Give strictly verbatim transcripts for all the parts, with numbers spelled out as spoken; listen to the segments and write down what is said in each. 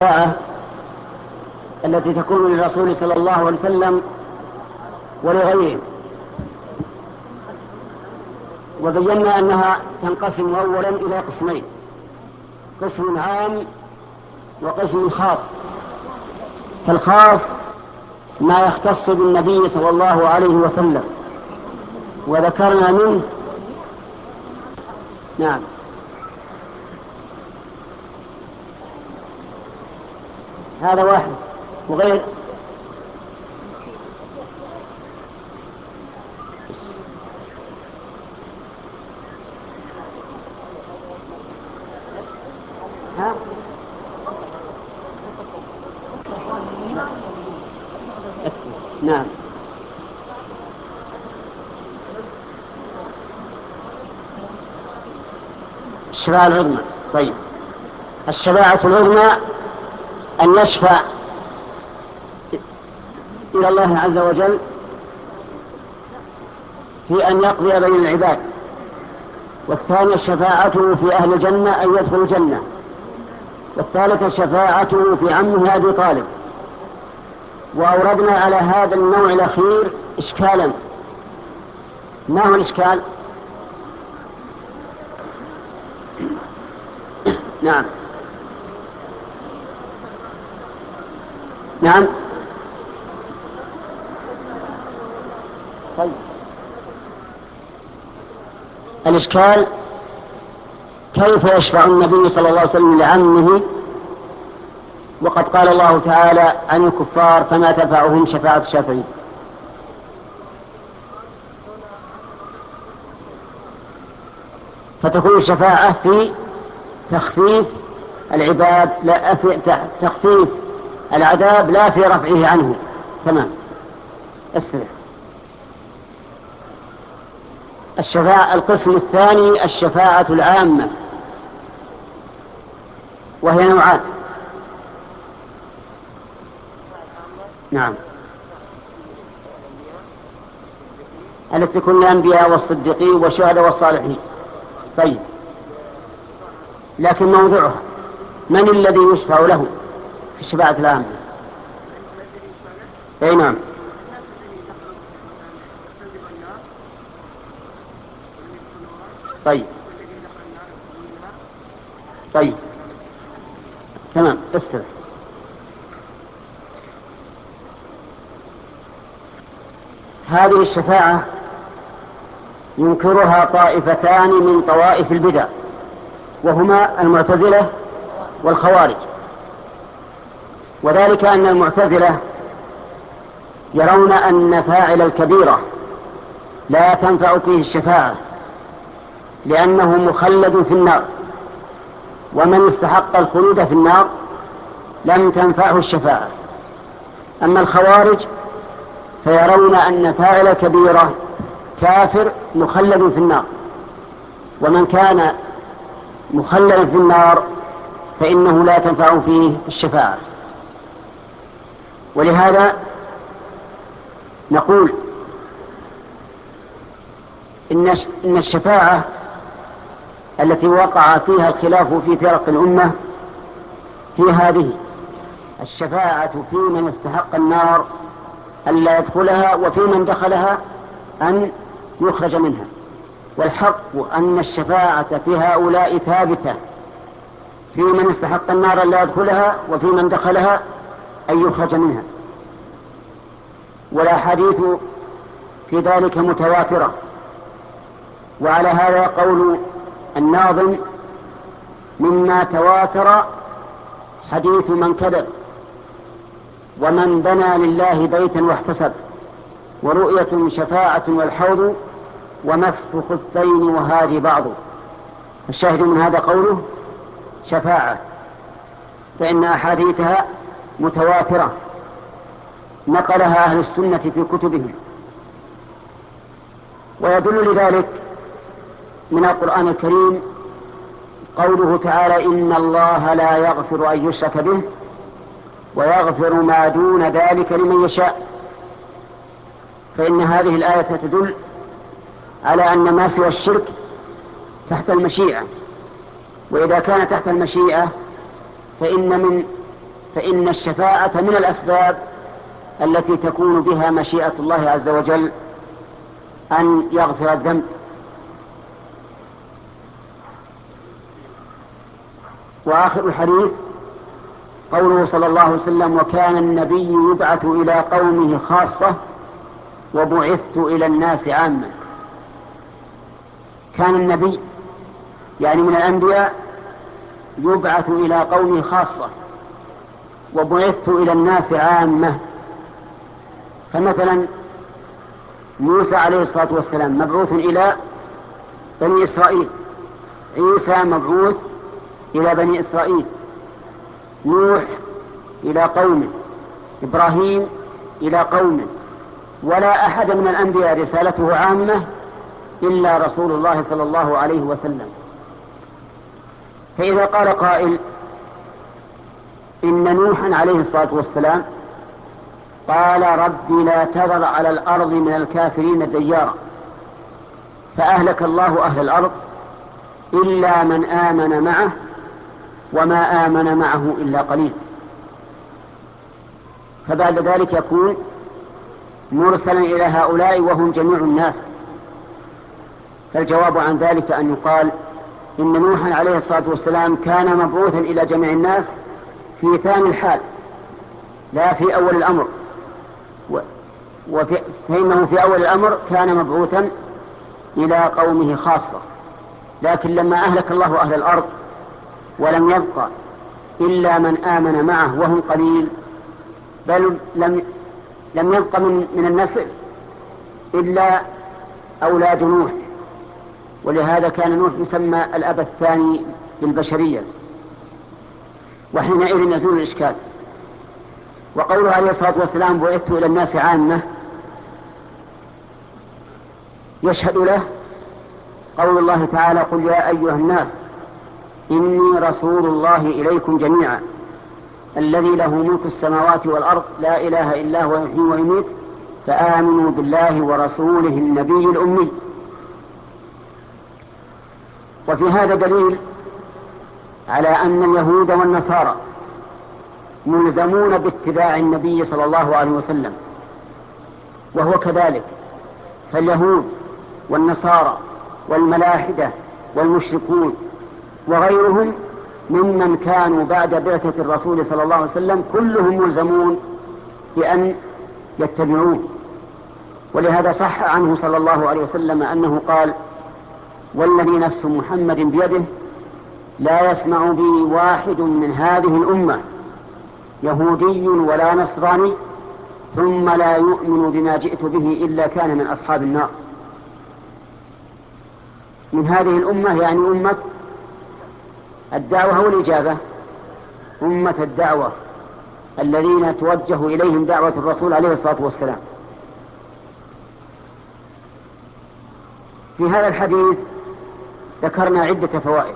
الشفاعة التي تكون للرسول صلى الله عليه وسلم ولغيره، وبينا أنها تنقسم أولا إلى قسمين: قسم عام وقسم خاص. فالخاص ما يختص بالنبي صلى الله عليه وسلم، وذكرنا منه نعم هذا واحد وغير ها؟ نعم الشفاعة العظمى. طيب، الشفاعة العظمى أن يشفع إلى الله عز وجل في أن يقضي بين العباد، والثانية شفاعته في أهل الجنة أن يدخلوا الجنة، والثالثة شفاعته في عمه أبي طالب. وأوردنا على هذا النوع الأخير إشكالا. ما هو الإشكال؟ نعم نعم طيب، الإشكال كيف يشفع النبي صلى الله عليه وسلم لعمه وقد قال الله تعالى عن الكفار: فما تنفعهم شفاعة الشافعين. فتكون الشفاعة في تخفيف العباد، لا في تخفيف العذاب، لا في رفعه عنه. تمام. اسمع، الشفاعة القسم الثاني الشفاعة العامة، وهي نوعان. نعم، التي تكون الأنبياء والصديقين والشهداء والصالحين. طيب، لكن موضعها من الذي يشفع له في الشفاعة العامة؟ أي نعم. طيب طيب تمام. استمع، هذه الشفاعة ينكرها طائفتان من طوائف البدع، وهما المعتزلة والخوارج. وذلك أن المعتزلة يرون أن فاعل الكبيرة لا تنفع فيه الشفاعة لأنه مخلد في النار، ومن استحق الخلود في النار لم تنفعه الشفاعة. أما الخوارج فيرون أن فاعل الكبيرة كافر مخلد في النار، ومن كان مخلد في النار فإنه لا تنفع فيه الشفاعة. ولهذا نقول إن الشفاعة التي وقع فيها الخلاف في فرق الأمة في هذه: الشفاعة في من استحق النار أن لا يدخلها، وفي من دخلها أن يخرج منها. والحق أن الشفاعة في هؤلاء ثابتة في من استحق النار أن لا يدخلها، وفي من دخلها أن يخرج منها. والأحاديث في ذلك متواترة. وعلى هذا قول الناظم: مما تواتر حديث من كذب، ومن بنى لله بيتا واحتسب، ورؤية شفاعة والحوض، ومسح خفين وهذه بعض. الشاهد من هذا قوله شفاعة، فإن أحاديثها متواترة نقلها أهل السنة في كتبهم. ويدل لذلك من القرآن الكريم قوله تعالى: إن الله لا يغفر أن يشرك به ويغفر ما دون ذلك لمن يشاء. فإن هذه الآية تدل على أن ما سوى الشرك تحت المشيئة، وإذا كان تحت المشيئة فإن من فإن الشفاعة من الأسباب التي تكون بها مشيئة الله عز وجل أن يغفر الذنب. وآخر الحديث قوله صلى الله عليه وسلم: وكان النبي يبعث إلى قومه خاصة وبعثت إلى الناس عامة. كان النبي يعني من الأنبياء يبعث إلى قومه خاصة وبعثت إلى الناس عامة. فمثلا موسى عليه الصلاة والسلام مبعوث إلى بني إسرائيل، عيسى مبعوث إلى بني إسرائيل، نوح إلى قومه، إبراهيم إلى قومه، ولا أحد من الأنبياء رسالته عامة إلا رسول الله صلى الله عليه وسلم. فإذا قال قائل إن نوحا عليه الصلاة والسلام قال: رب لا تذر على الأرض من الكافرين ديارا، فأهلك الله أهل الأرض إلا من آمن معه وما آمن معه إلا قليل، فبعد ذلك يكون مرسلا إلى هؤلاء وهم جميع الناس. فالجواب عن ذلك أن يقال إن نوحا عليه الصلاة والسلام كان مبعوثا إلى جميع الناس في ثاني الحال لا في أول الأمر، وفي فإنه في أول الأمر كان مبعوثا إلى قومه خاصة، لكن لما أهلك الله أهل الأرض ولم يبقى إلا من آمن معه وهم قليل، بل لم لم يبق من, من النسل إلا أولاد نوح، ولهذا كان نوح يسمى الأب الثاني للبشرية، وحينئذ يزول الإشكال. وقوله عليه الصلاة والسلام: بعثت إلى الناس عامة، يشهد له قول الله تعالى: قل يا أيها الناس إني رسول الله إليكم جميعا الذي له ملك السماوات والأرض لا إله إلا هو يحيي ويميت فآمنوا بالله ورسوله النبي الأمي. وفي هذا دليل على أن اليهود والنصارى ملزمون باتباع النبي صلى الله عليه وسلم، وهو كذلك. فاليهود والنصارى والملاحدة والمشركون وغيرهم ممن كانوا بعد بعثة الرسول صلى الله عليه وسلم كلهم ملزمون بأن يتبعوه. ولهذا صح عنه صلى الله عليه وسلم أنه قال: والذي نفس محمد بيده لا يسمع بي واحد من هذه الأمة يهودي ولا نصراني ثم لا يؤمن بما جئت به إلا كان من أصحاب النار. من هذه الأمة يعني أمة الدعوة والإجابة، أمة الدعوة الذين توجه إليهم دعوة الرسول عليه الصلاة والسلام. في هذا الحديث ذكرنا عدة فوائد،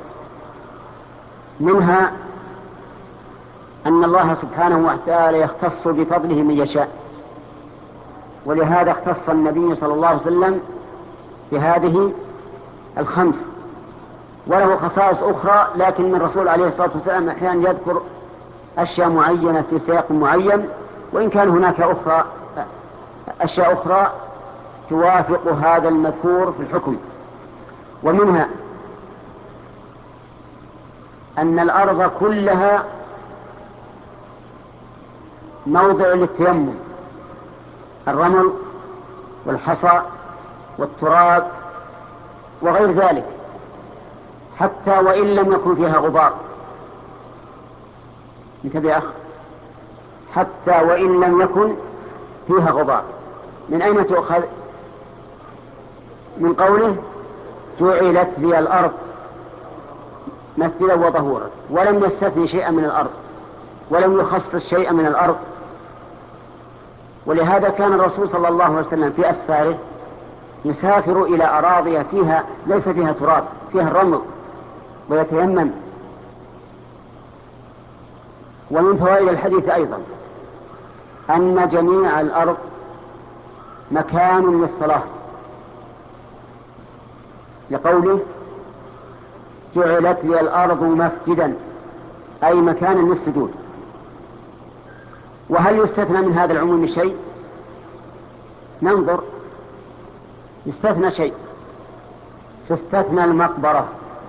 منها أن الله سبحانه وتعالى يختص بفضله من يشاء، ولهذا اختص النبي صلى الله عليه وسلم بهذه الخمس، وله خصائص أخرى، لكن الرسول عليه الصلاة والسلام أحيانا يذكر أشياء معينة في سياق معين، وإن كان هناك أخرى أشياء أخرى توافق هذا المذكور في الحكم. ومنها أن الأرض كلها موضع للتيمم، الرمل والحصى والتراب وغير ذلك، حتى وإن لم يكن فيها غبار. انتبه يا أخ، حتى وإن لم يكن فيها غبار. من أين تؤخذ؟ من قوله: جعلت لي الأرض مسجدا وطهورا، ولم يستثني شيئا من الأرض ولم يخصص شيئا من الأرض. ولهذا كان الرسول صلى الله عليه وسلم في أسفاره يسافر إلى أراضي فيها ليس فيها تراب، فيها الرمل، ويتيمم. ومن فوائد الحديث أيضا أن جميع الأرض مكان للصلاة، لقوله: جعلت لي الأرض مسجدا، أي مكانا للسجود. وهل يستثنى من هذا العموم شيء؟ ننظر. يستثنى شيء، تستثنى المقبرة،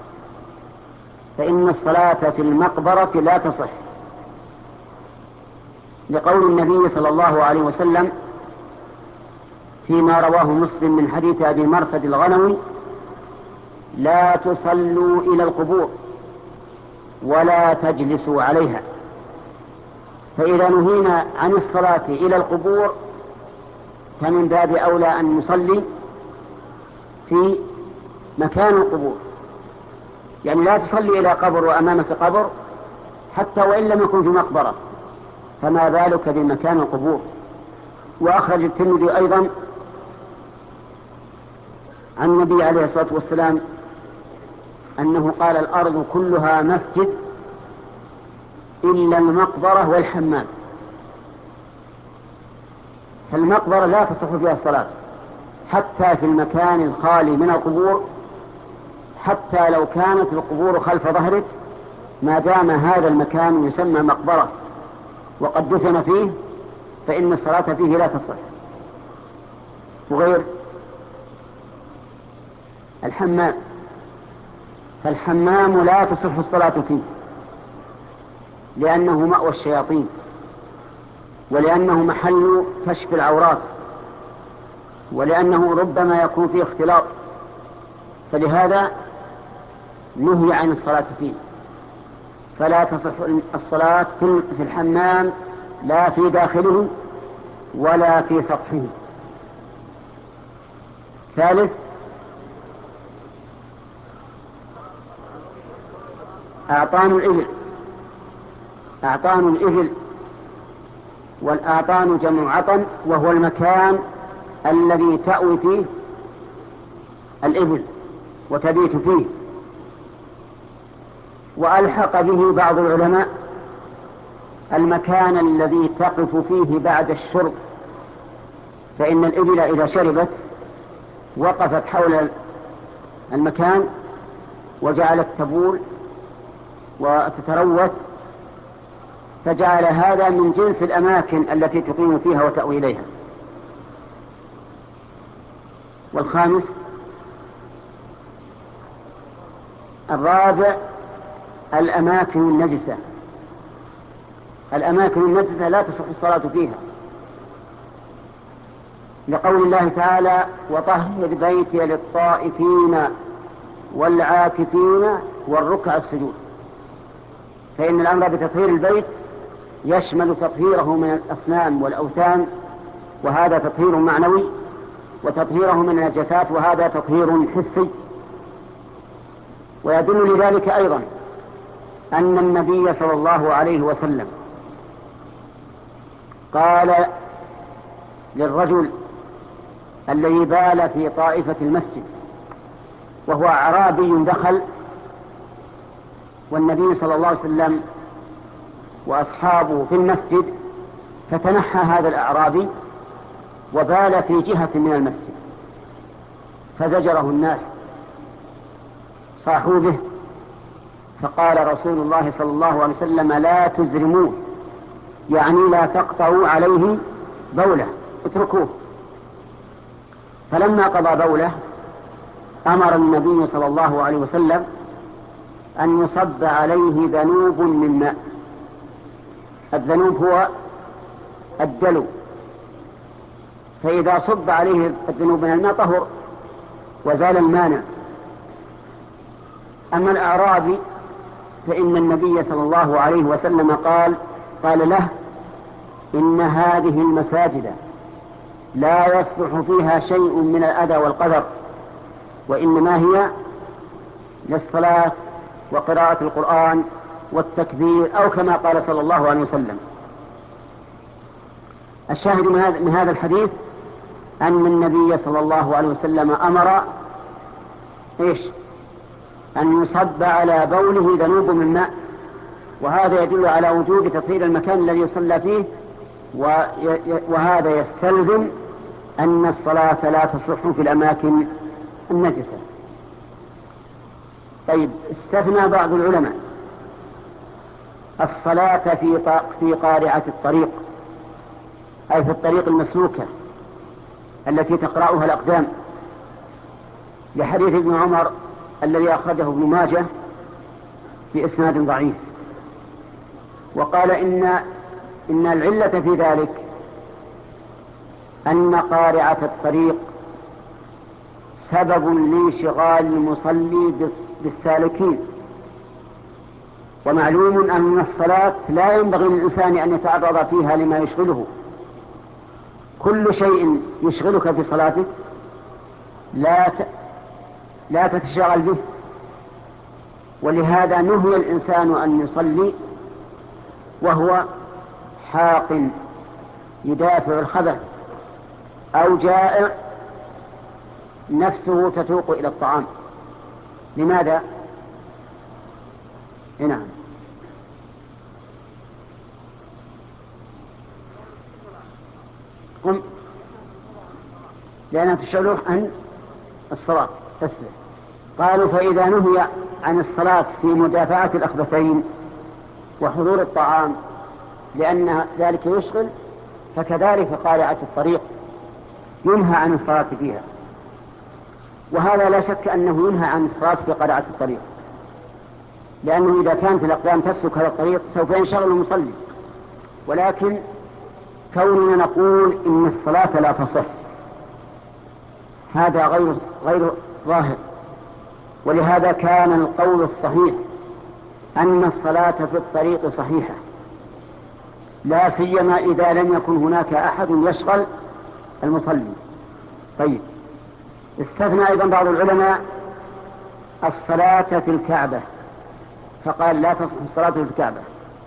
فإن الصلاة في المقبرة لا تصح، لقول النبي صلى الله عليه وسلم فيما رواه مسلم من حديث أبي مرثد الغنوي: لا تصلوا إلى القبور ولا تجلسوا عليها. فإذا نهينا عن الصلاة إلى القبور فمن باب أولى أن نصلي في مكان القبور، يعني لا تصلي إلى قبر وأمامك قبر حتى وإن لم يكن في مقبرة، فما بالك بمكان القبور. وأخرج الترمذي أيضا عن النبي عليه الصلاة والسلام أنه قال: الأرض كلها مسجد إلا المقبرة والحمام. فالمقبرة لا تصح فيها الصلاة حتى في المكان الخالي من القبور، حتى لو كانت القبور خلف ظهرك، ما دام هذا المكان يسمى مقبرة وقد دفن فيه فإن الصلاة فيه لا تصح. وغير الحمام، فالحمام لا تصح الصلاة فيه لأنه مأوى الشياطين، ولأنه محل كشف العورات، ولأنه ربما يكون فيه اختلاط، فلهذا نهي عن الصلاة فيه. فلا تصح الصلاة في الحمام لا في داخله ولا في سطحه. ثالث: أعطان الإبل. أعطان الإبل، والأعطان جمع عطن، وهو المكان الذي تأوي فيه الإبل وتبيت فيه. وألحق به بعض العلماء المكان الذي تقف فيه بعد الشرب، فإن الإبل إذا شربت وقفت حول المكان وجعلت تبول وتتروث، فجعل هذا من جنس الأماكن التي تقيم فيها وتأوي إليها. والخامس الرابع: الأماكن النجسة. الأماكن النجسة لا تصح الصلاة فيها، لقول الله تعالى: وطهر بيتي للطائفين والعاكفين والركع السجود. فإن الأمر بتطهير البيت يشمل تطهيره من الأصنام والأوثان، وهذا تطهير معنوي، وتطهيره من النجاسات، وهذا تطهير حسي. ويدل لذلك أيضا أن النبي صلى الله عليه وسلم قال للرجل الذي بال في طائفة المسجد وهو أعرابي دخل، والنبي صلى الله عليه وسلم وأصحابه في المسجد، فتنحى هذا الأعرابي وبال في جهة من المسجد، فزجره الناس، صاحوا به، فقال رسول الله صلى الله عليه وسلم: لا تزرموه، يعني لا تقطعوا عليه بوله، اتركوه. فلما قضى بوله أمر النبي صلى الله عليه وسلم أن يصب عليه ذنوب من ماء. الذنوب هو الدلو، فإذا صب عليه الذنوب من الماء طهر وزال المانع. أما الأعرابي فإن النبي صلى الله عليه وسلم قال قال له: إن هذه المساجد لا يصلح فيها شيء من الأذى والقدر، وإنما هي للصلاة وقراءة القرآن والتكبير، أو كما قال صلى الله عليه وسلم. الشاهد من هذا الحديث أن النبي صلى الله عليه وسلم أمر إيش؟ أن يصب على بوله ذنوب من ماء، وهذا يدل على وجوب تطهير المكان الذي يصلى فيه، وهذا يستلزم أن الصلاة لا تصح في الأماكن النجسة. طيب، استثنى بعض العلماء الصلاة في في قارعة الطريق، أي في الطريق المسلوكة التي تقرأها الأقدام، لحديث ابن عمر الذي أخرجه ابن ماجه بإسناد ضعيف، وقال إن إن العلة في ذلك أن قارعة الطريق سبب لانشغال المصلي بالسالكين، ومعلوم أن الصلاة لا ينبغي للإنسان أن يتعرض فيها لما يشغله. كل شيء يشغلك في صلاتك لا ت... لا تتشغل به، ولهذا نهي الإنسان أن يصلي وهو حاق يدافع الخبث أو جائع نفسه تتوق إلى الطعام. لماذا؟ نعم. قم لأنها تشغله عن الصلاة تسلم. قالوا فإذا نهي عن الصلاة في مدافعة الأخبثين وحضور الطعام لأن ذلك يشغل، فكذلك قارعة الطريق ينهى عن الصلاة فيها، وهذا لا شك أنه ينهى عن الصلاة في قارعة الطريق، لأنه إذا كانت الأقدام تسلك هذا الطريق سوف ينشغل المصلي. ولكن كوننا نقول إن الصلاة لا تصح هذا غير غير ظاهر، ولهذا كان القول الصحيح أن الصلاة في الطريق صحيحة، لا سيما إذا لم يكن هناك أحد يشغل المصلي. طيب، استثنى أيضا بعض العلماء الصلاة في الكعبة، فقال لا تصح الصلاة في الكعبة،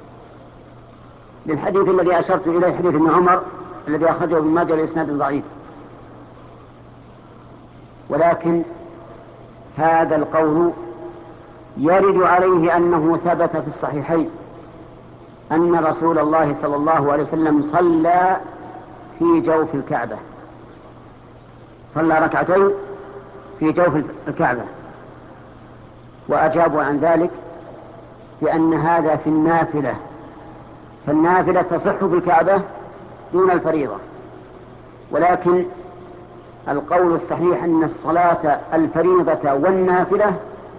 للحديث الذي أشرت إليه حديث ابن عمر الذي أخرجه ابن ماجه بإسناد ضعيف. ولكن هذا القول يرد عليه أنه ثبت في الصحيحين أن رسول الله صلى الله عليه وسلم صلى في جوف الكعبة، صلى ركعتين في جوف الكعبة، وأجابوا عن ذلك بأن هذا في النافلة، فالنافلة تصح في الكعبة دون الفريضة. ولكن القول الصحيح أن الصلاة الفريضة والنافلة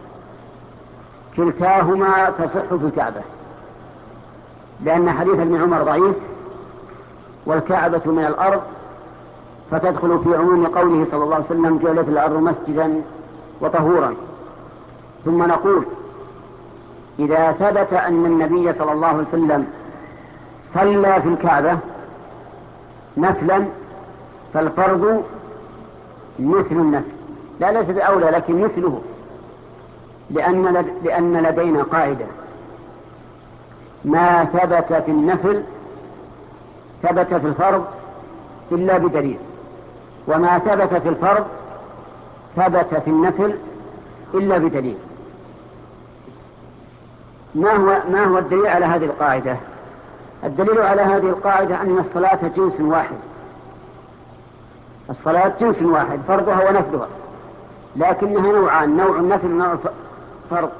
كلتاهما تصح في الكعبة، لأن حديث ابن عمر ضعيف، والكعبة من الأرض فتدخل في عموم قوله صلى الله عليه وسلم جعلت الأرض مسجدا وطهورا. ثم نقول إذا ثبت أن النبي صلى الله عليه وسلم صلى في الكعبة نفلا فالفرض مثل النفل، لا ليس بأولى لكن مثله، لأن, لأن لدينا قاعدة: ما ثبت في النفل ثبت في الفرض إلا بدليل، وما ثبت في الفرض ثبت في النفل إلا بدليل. ما هو, ما هو الدليل على هذه القاعدة؟ الدليل على هذه القاعدة أن الصلاة جنس واحد، الصلاة جنس واحد فرضها ونفلها، لكنها نوعان: نوع النفل ونوع فرض.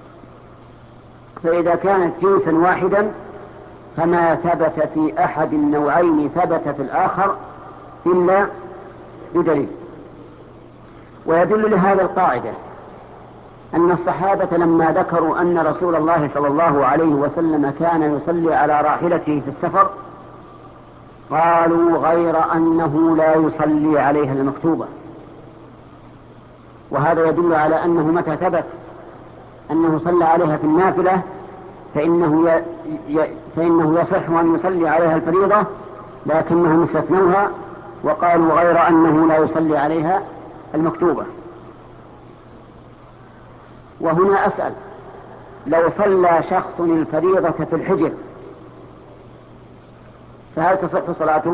فإذا كانت جنسا واحدا فما ثبت في أحد النوعين ثبت في الآخر إلا بدليل. ويدل لهذا القاعدة أن الصحابة لما ذكروا أن رسول الله صلى الله عليه وسلم كان يصلي على راحلته في السفر قالوا غير أنه لا يصلي عليها المكتوبة، وهذا يدل على أنه متى ثبت أنه صلى عليها في النافلة فإنه, ي... ي... فإنه يصح أن يصلي عليها الفريضة، لكنهم استثنوها وقالوا غير أنه لا يصلي عليها المكتوبة. وهنا أسأل: لو صلى شخص الفريضة في الحجر فهل تصح صلاته؟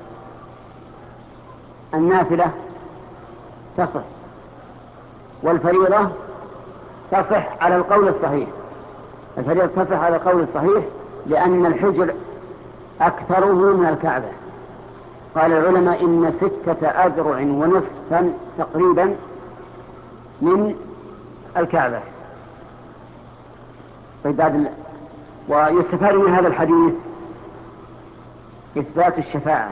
النافلة تصح، والفريضة تصح على القول الصحيح، الفريضة تصح على القول الصحيح لأن الحجر أكثره من الكعبة. قال العلماء إن ستة أذرع ونصفا تقريبا من الكعبة. طيب، ويستفاد من هذا الحديث إثبات الشفاعة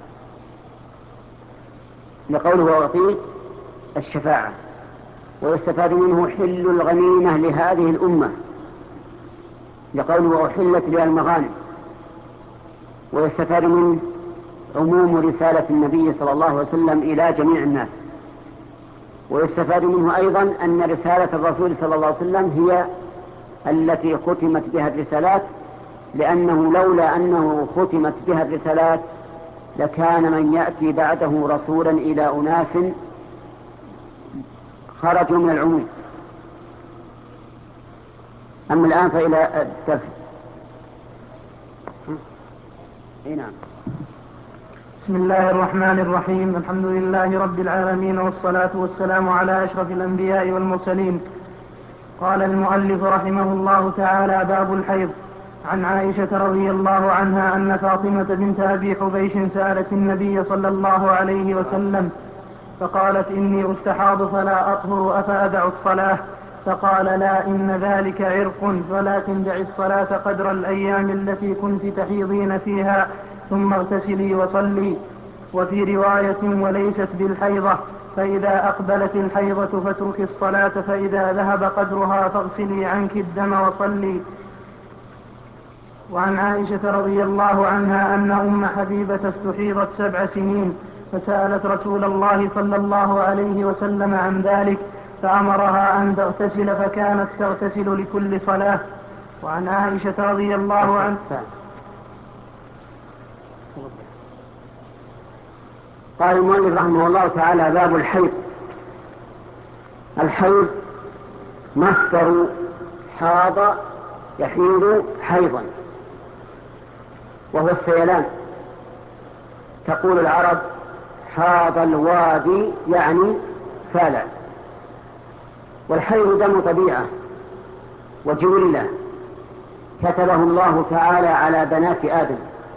لقوله وأعطيت الشفاعة، ويستفاد منه حل الغنيمة لهذه الأمة لقوله وأحلت لها المغانم، ويستفاد منه عموم رسالة النبي صلى الله عليه وسلم إلى جميع الناس، ويستفاد منه أيضا أن رسالة الرسول صلى الله عليه وسلم هي التي ختمت بها الرسالات، لأنه لولا أنه ختمت بها الرسالات لكان من يأتي بعده رسولا إلى أناس خرجوا من العموم. أما الآن فإلى الدرس. اي نعم. بسم الله الرحمن الرحيم. الحمد لله رب العالمين، والصلاة والسلام على أشرف الأنبياء والمرسلين. قال المؤلف رحمه الله تعالى: باب الحيض. عن عائشة رضي الله عنها أن فاطمة بنت أبي حبيش سألت النبي صلى الله عليه وسلم فقالت: إني أستحاض فلا أطهر أفأدع الصلاة؟ فقال: لا، إن ذلك عرق، ولكن دعي الصلاة قدر الأيام التي كنت تحيضين فيها، ثم اغتسلي وصلي. وفي رواية: وليست بالحيضة، فإذا أقبلت الحيضة فاتركي الصلاة، فإذا ذهب قدرها فاغسلي عنك الدم وصلي. وعن عائشة رضي الله عنها أن أم حبيبة استحيضت سبع سنين، فسألت رسول الله صلى الله عليه وسلم عن ذلك، فأمرها أن تغتسل، فكانت تغتسل لكل صلاة. وعن عائشة رضي الله عنها قال المؤلف رحمه الله تعالى: باب الحيض. الحيض مصدر حاض يحيض حيضا، وهو السيلان. تقول العرب: حاض الوادي، يعني سال. والحيض دم طبيعة وجبلة كتبه الله تعالى على بنات آدم،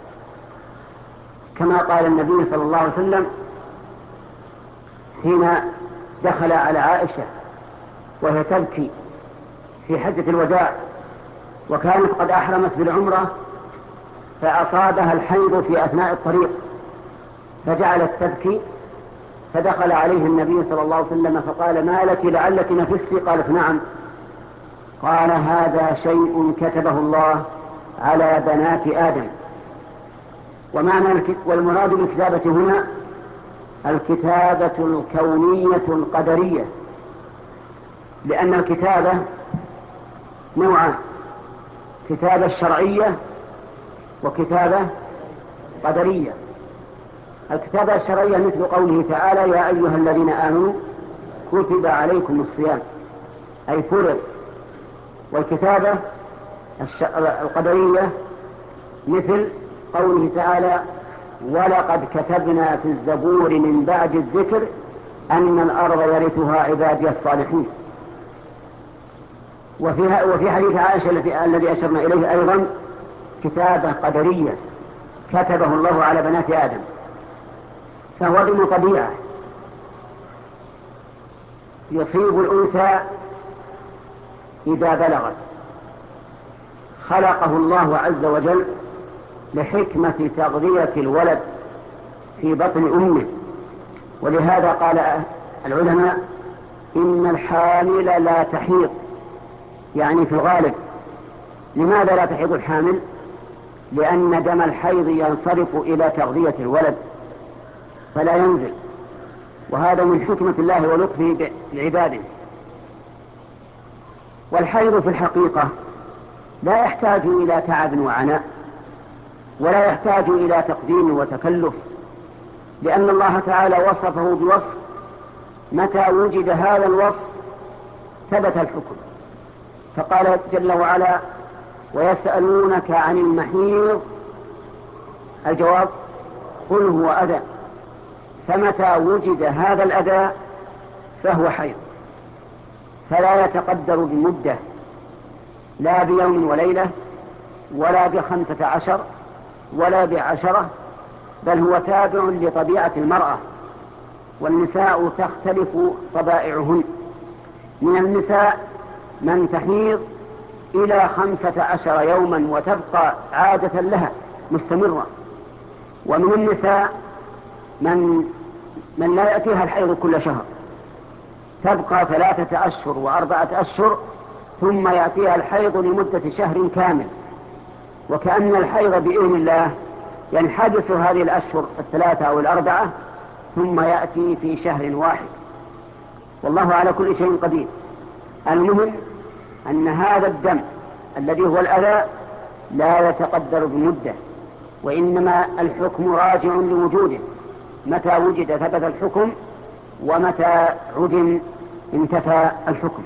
كما قال النبي صلى الله عليه وسلم حين دخل على عائشة وهي تبكي في حجة الوداع، وكانت قد أحرمت بالعمرة، فأصابها الحيض في أثناء الطريق فجعلت تبكي، فدخل عليه النبي صلى الله عليه وسلم فقال: ما لك، لعلك نفستي؟ قالت: نعم. قال: هذا شيء كتبه الله على بنات آدم. ومعنى والمراد بالكتابة هنا الكتابة الكونية القدرية، لأن الكتابة نوعان: كتابة شرعية وكتابة قدرية. الكتابة الشرعية مثل قوله تعالى: يا أيها الذين آمنوا كتب عليكم الصيام، أي فرض. والكتابة القدرية مثل قوله تعالى: ولقد كتبنا في الزبور من بعد الذكر أن الأرض يرثها عبادي الصالحين. وفي حديث عائشة الذي أشرنا إليه أيضا كتابة قدرية كتبه الله على بنات آدم، فهو دم طبيعة يصيب الأنثى إذا بلغت. خلقه الله عز وجل لحكمة تغذية الولد في بطن أمه، ولهذا قال العلماء: إن الحامل لا تحيض، يعني في الغالب. لماذا لا تحيض الحامل؟ لأن دم الحيض ينصرف إلى تغذية الولد فلا ينزل، وهذا من حكمة الله ولطفه بعباده. والحيض في الحقيقة لا يحتاج إلى تعب وعناء، ولا يحتاج إلى تقديم وتكلف، لأن الله تعالى وصفه بوصف متى وجد هذا الوصف ثبت الحكم. فقال جل وعلا: ويسألونك عن المحيض، الجواب: قل هو أذى. فمتى وجد هذا الأذى فهو حيض، فلا يتقدر بمدة، لا بيوم وليلة، ولا بخمسة عشر، ولا بعشرة، بل هو تابع لطبيعة المرأة. والنساء تختلف طبائعهن. من النساء من تحيض إلى خمسة عشر يوما وتبقى عادة لها مستمرة، ومن النساء من من لا يأتيها الحيض كل شهر، تبقى ثلاثة أشهر وأربعة أشهر ثم يأتيها الحيض لمدة شهر كامل، وكأن الحيض بإذن الله ينحبس هذه الأشهر الثلاثة أو الأربعة ثم يأتي في شهر واحد، والله على كل شيء قدير. المهم أن هذا الدم الذي هو الأذى لا يتقدر بمدة، وإنما الحكم راجع لوجوده، متى وجد ثبت الحكم، ومتى عدم انتفى الحكم.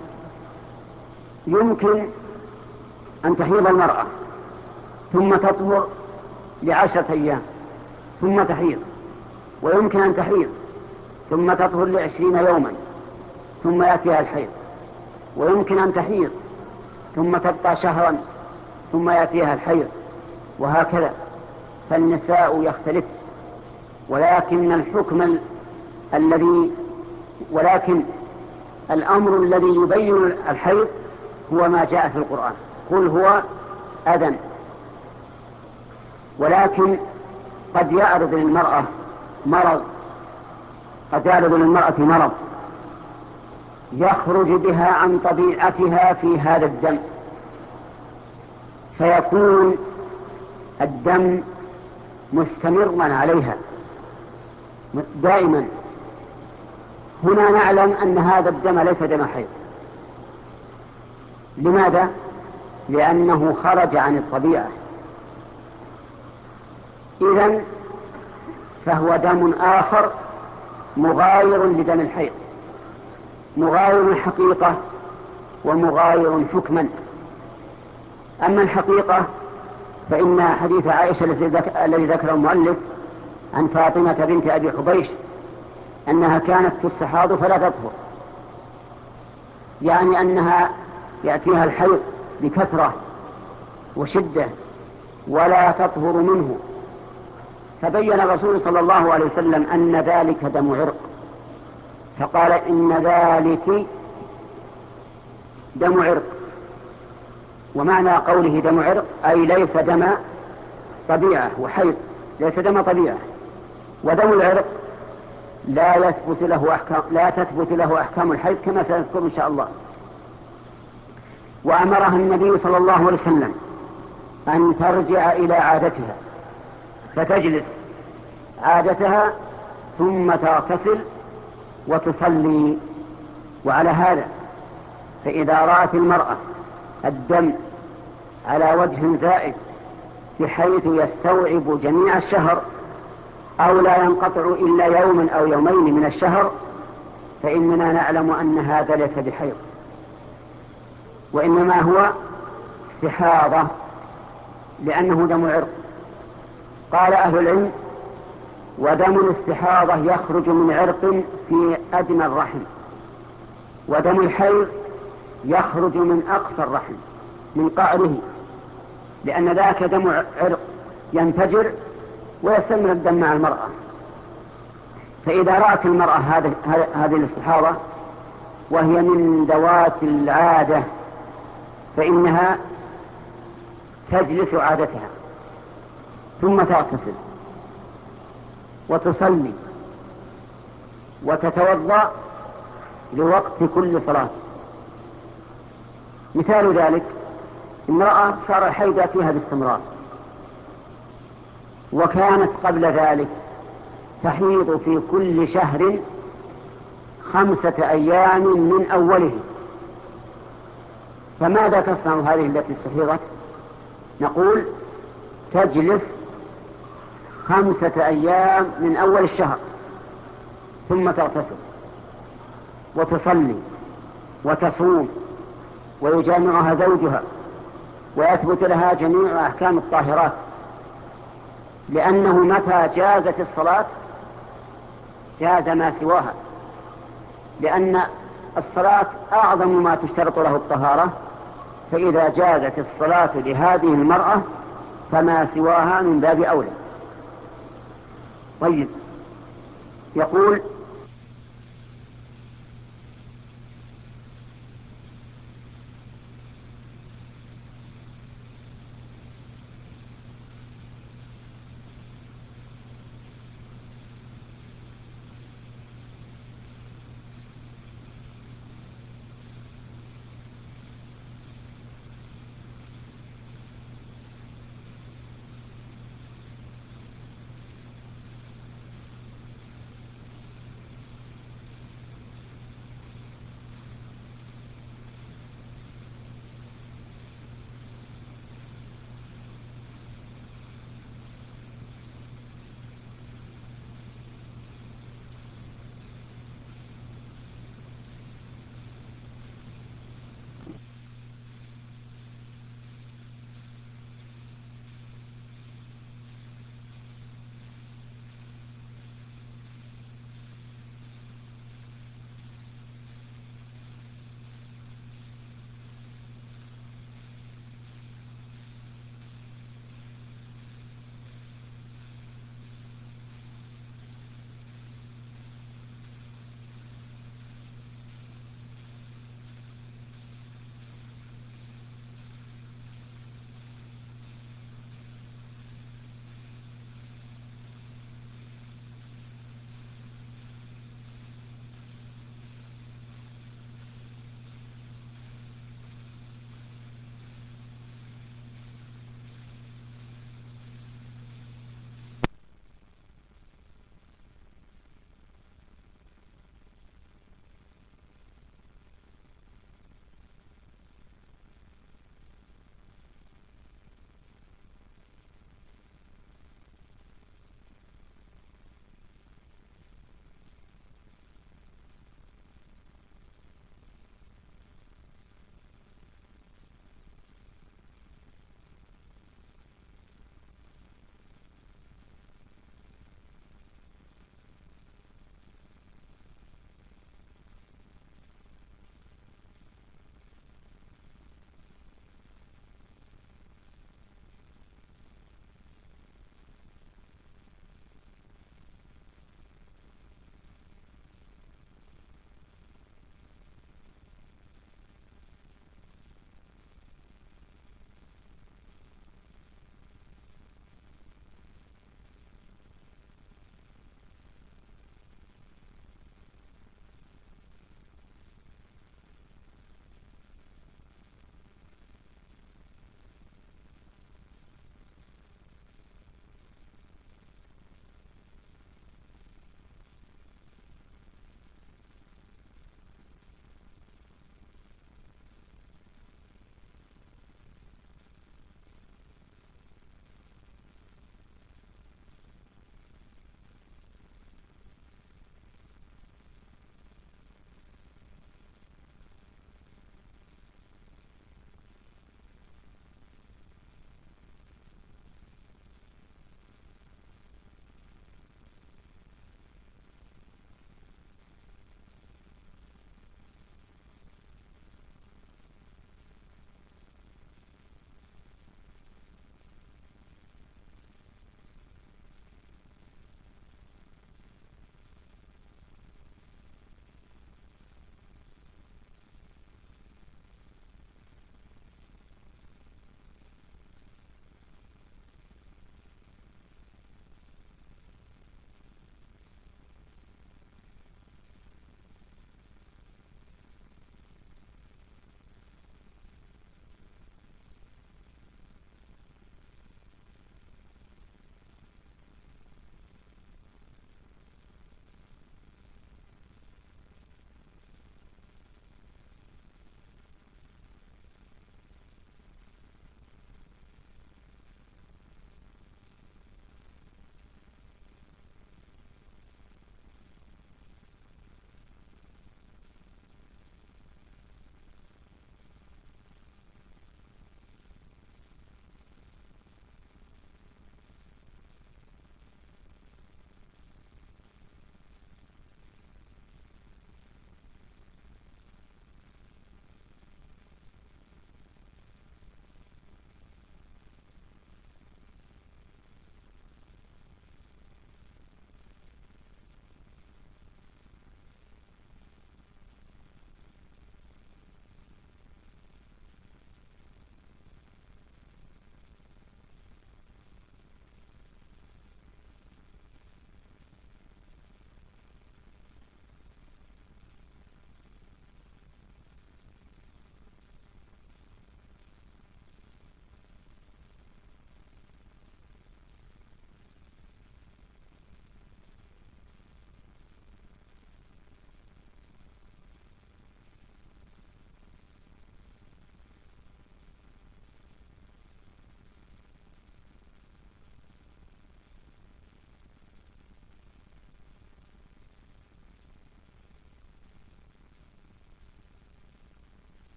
يمكن أن تحيض المرأة ثم تطهر لعشرة أيام ثم تحيض، ويمكن أن تحيض ثم تطهر لعشرين يوما ثم يأتيها الحيض، ويمكن أن تحيض ثم تبقى شهرا ثم يأتيها الحيض، وهكذا. فالنساء يختلف، ولكن الحكم ال... الذي ولكن الأمر الذي يبين الحيض هو ما جاء في القرآن، قل هو أذى. ولكن قد يعرض للمرأة مرض، قد يعرض للمرأة مرض يخرج بها عن طبيعتها في هذا الدم، فيكون الدم مستمرا عليها دائما. هنا نعلم أن هذا الدم ليس دم حيض. لماذا؟ لأنه خرج عن الطبيعة. إذن فهو دم آخر مغاير لدم الحيض، مغاير حقيقة ومغاير حكما. أما الحقيقة فإن حديث عائشة الذي ذكره المؤلف عن فاطمة بنت أبي حبيش أنها كانت تستحاض فلا تطهر، يعني أنها يأتيها الحيض بكثرة وشدة ولا تطهر منه، فبين الرسول صلى الله عليه وسلم أن ذلك دم عرق، فقال إن ذلك دم عرق. ومعنى قوله دم عرق أي ليس دم طبيعة وحيض، ليس دم طبيعة. ودم العرق لا يثبت له أحكام لا تثبت له أحكام الحيض كما سنذكر إن شاء الله. وأمرها النبي صلى الله عليه وسلم أن ترجع إلى عادتها، فتجلس عادتها ثم تغتسل وتصلي. وعلى هذا فإذا رأت المرأة الدم على وجه زائد بحيث يستوعب جميع الشهر أو لا ينقطع إلا يوما أو يومين من الشهر، فإننا نعلم أن هذا ليس بحيض، وإنما هو استحاضة، لأنه دم عرق. قال أهل العلم: ودم الاستحاضة يخرج من عرق في أدنى الرحم، ودم الحيض يخرج من أقصى الرحم من قعره، لأن ذاك دم عرق ينفجر ويستمر الدم مع المرأة. فإذا رأت المرأة هذه الاستحاضة وهي من ذوات العادة فإنها تجلس عادتها ثم تغتسل وتصلي وتتوضأ لوقت كل صلاة. مثال ذلك: امرأة صار الحيض يأتيها باستمرار، وكانت قبل ذلك تحيض في كل شهر خمسة أيام من أوله، فماذا تصنع هذه التي استحيضت؟ نقول: تجلس خمسة أيام من أول الشهر ثم تغتسل وتصلي وتصوم ويجامعها زوجها ويثبت لها جميع أحكام الطاهرات، لأنه متى جازت الصلاة جاز ما سواها، لأن الصلاة أعظم ما تشترط له الطهارة، فإذا جازت الصلاة لهذه المرأة فما سواها من باب أولى. طيب، يقول: